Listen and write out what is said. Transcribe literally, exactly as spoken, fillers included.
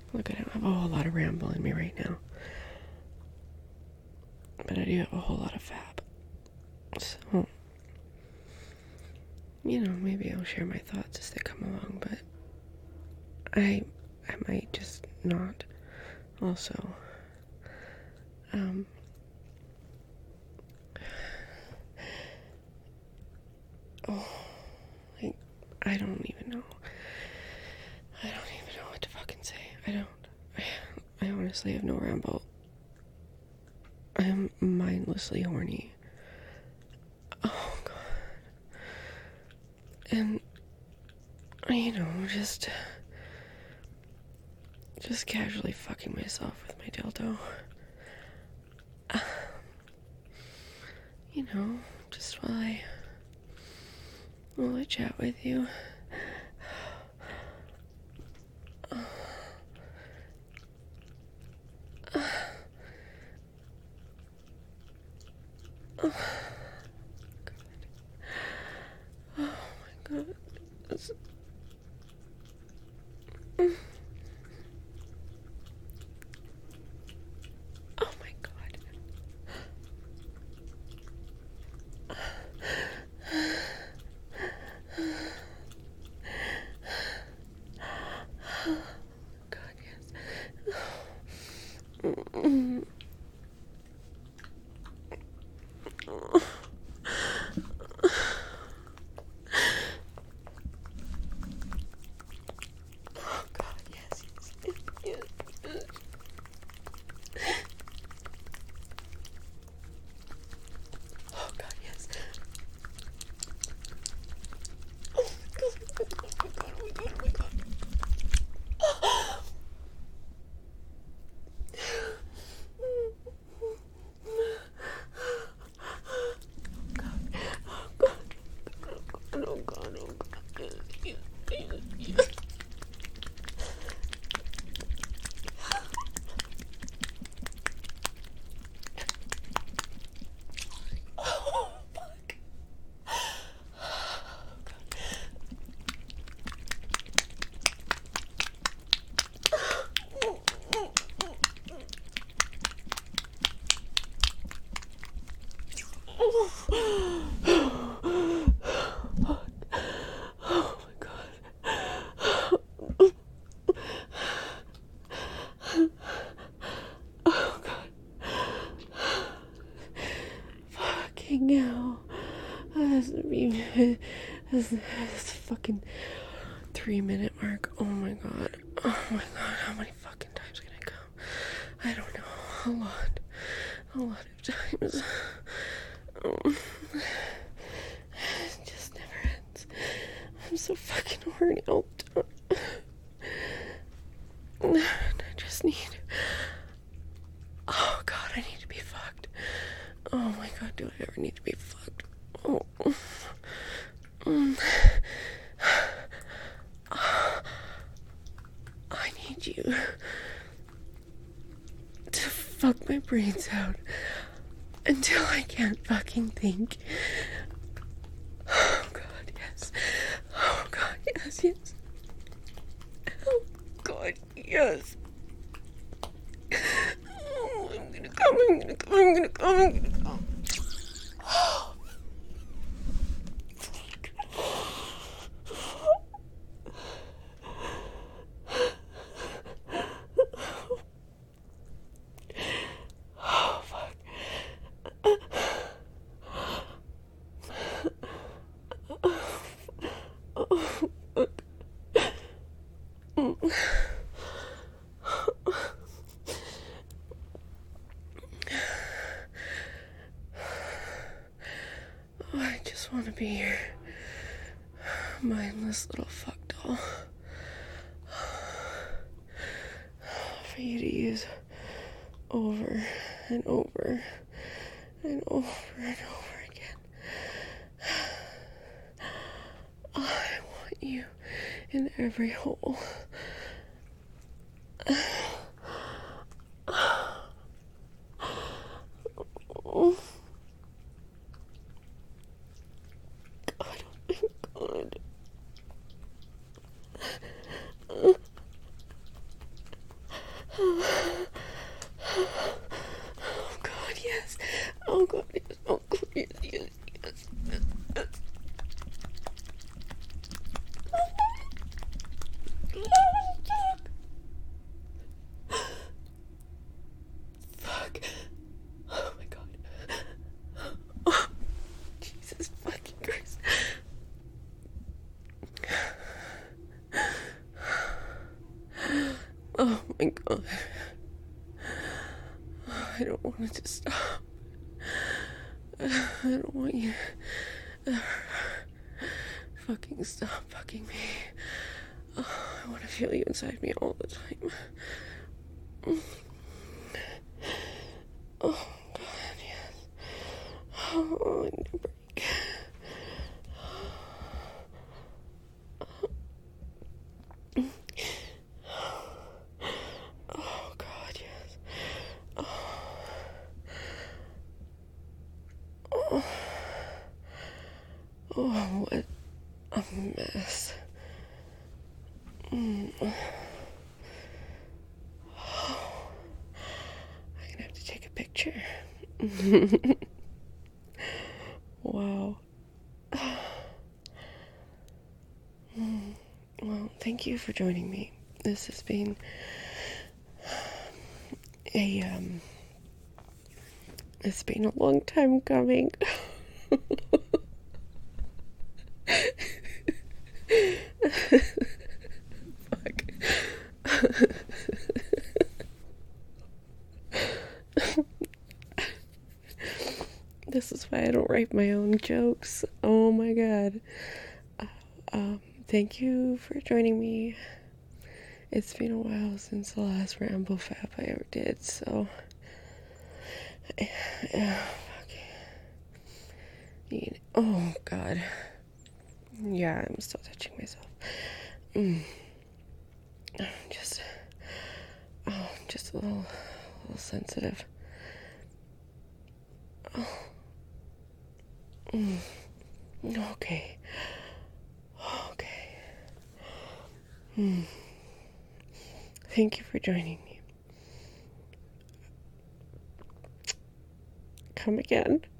Look, I don't have a whole lot of ramble in me right now. But I do have a whole lot of fab. So, you know, maybe I'll share my thoughts as they come along, but I I might just not also. Um, oh, like, I don't even know. I don't even know what to fucking say. I don't. I, I honestly have no ramble. I'm mindlessly horny. Oh, God. And, you know, just... Just casually fucking myself with my dildo. Uh, you know, just while I... While I chat with you. Uh, uh, oh, God. Oh, my God. It's... Mm. Oh, my God. God, yes. Mm. Oh, God, yes, yes, yes, yes. Oh, God, yes. Oh, my God, oh, my God, oh, my God, oh, my God. Oh, God, oh, God, yes, yes, yes, yes. Oh, fuck. Oh, oh my God. Oh, God. Fucking hell. That's the that's, that's fucking three minute mark. Oh my God. Oh my God. How many fucking times can I come? I don't know. A lot. A lot of times. Oh. It just never ends. I'm so fucking horny all the time. I just need... Oh, God, I need to be fucked. Oh, my God, do I ever need to be fucked? Oh. Mm. I need you to fuck my brains out until I can't fucking think. Oh, God, yes. Oh, God, yes, yes. Oh, God, yes. Oh, I'm gonna come, I'm gonna come, I'm gonna come, I'm gonna come. Oh. Oh, fuck. Oh, fuck. Mm. Oh, I just want to be your mindless little fuck doll for you to use over and over and over and over again. I want you in every hole. Oh. God, oh my God. Oh my god. I don't want it to stop. I don't want you to fucking stop fucking me. Oh, I want to feel you inside me all the time. Oh god, yes. Oh, I need a break. Oh god, yes. Oh. Oh. Oh, what a mess. Mm. Oh. I'm gonna have to take a picture. Wow. Mm. Well, thank you for joining me. This has been a, um, it's been a long time coming. Fuck. This is why I don't write my own jokes. Oh my god. Uh, um, thank you for joining me. It's been a while since the last Rambo Fab I ever did, so. Yeah, fuck. You know, oh god. Yeah, I'm still touching myself. Mm. Just, oh, just a little, a little sensitive. Oh. Mm. Okay. Okay. Mm. Thank you for joining me. Come again.